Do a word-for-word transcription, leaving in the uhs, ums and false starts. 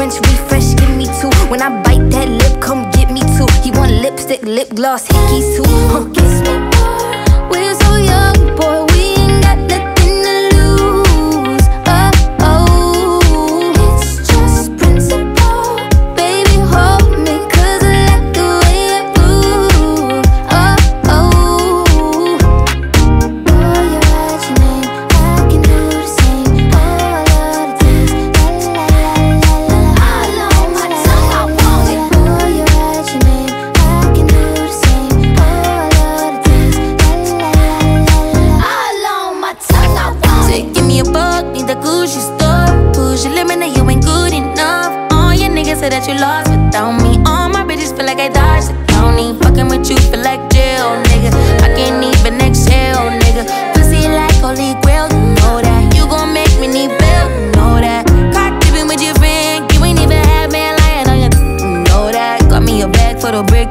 French refresh, give me two. When I bite that lip, come get me two. He want lipstick, lip gloss, hickeys too. Huh, kiss me more. We're so young, boy, we ain't got nothing to lose. Oh, oh, it's just principle. Baby, hold me, cause I like the way you move. Oh, oh, boy, you write your name, I can do the same. Oh, I love the taste, la la la la la. All on my tongue, I want it. Boy, you write your name, I can do the same. Oh, I love the taste, la la la la la. All on my tongue, I want it. Say, give me a buck, need the Gucci store. Push your limit, now you ain't good enough. All your niggas say that you lost without me. All my bitches feel like I dodged the county. Fucking with you feel like jail, nigga. I can't even exhale, nigga. Pussy like holy grail, you know that. You gon' make me need bail, you know that. Caught dipping with your friend, you ain't even had man lying on your, you know that. Got me a bag for the brick.